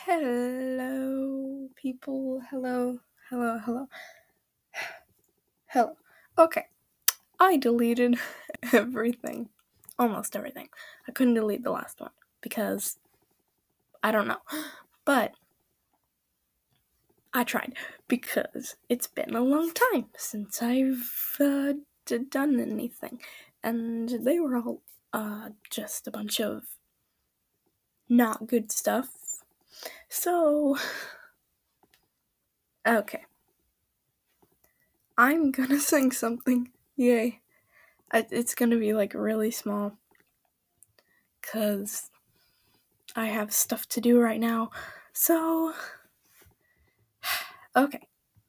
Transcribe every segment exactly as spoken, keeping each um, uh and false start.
Hello, people. Hello, hello, hello, hello. Okay, I deleted everything. Almost everything. I couldn't delete the last one because I don't know. But I tried because it's been a long time since I've uh, d- done anything. And they were all uh, just a bunch of not good stuff. So, okay. I'm gonna sing something. Yay. It's gonna be like really small because I have stuff to do right now. So, okay.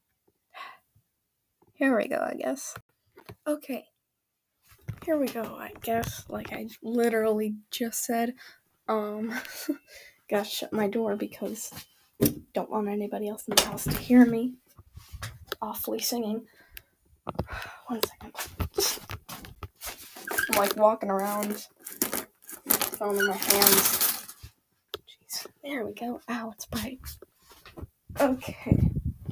Here we go, I guess. Okay. Here we go, I guess. Like I literally just said. Um, gotta shut my door because I don't want anybody else in the house to hear me awfully singing. One second. I'm like walking around, phone in my hands. Jeez. There we go. Ow, it's bright. Okay.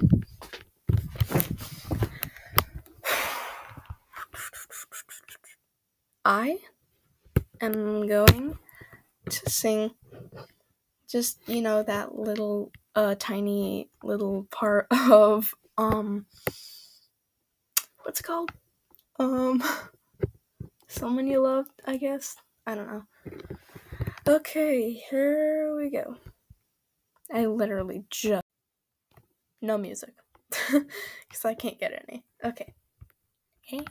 I am going to sing just, you know, that little, uh, tiny little part of, um, what's it called? Um, Someone You Loved, I guess? I don't know. Okay, here we go. I literally just... No music. Because I can't get any. Okay. And...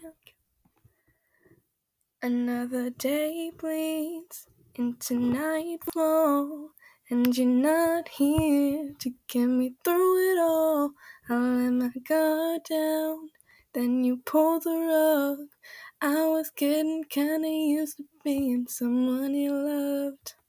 Another day bleeds into nightfall, and you're not here to get me through it all. I let my guard down, then you pulled the rug. I was getting kinda used to being someone you loved.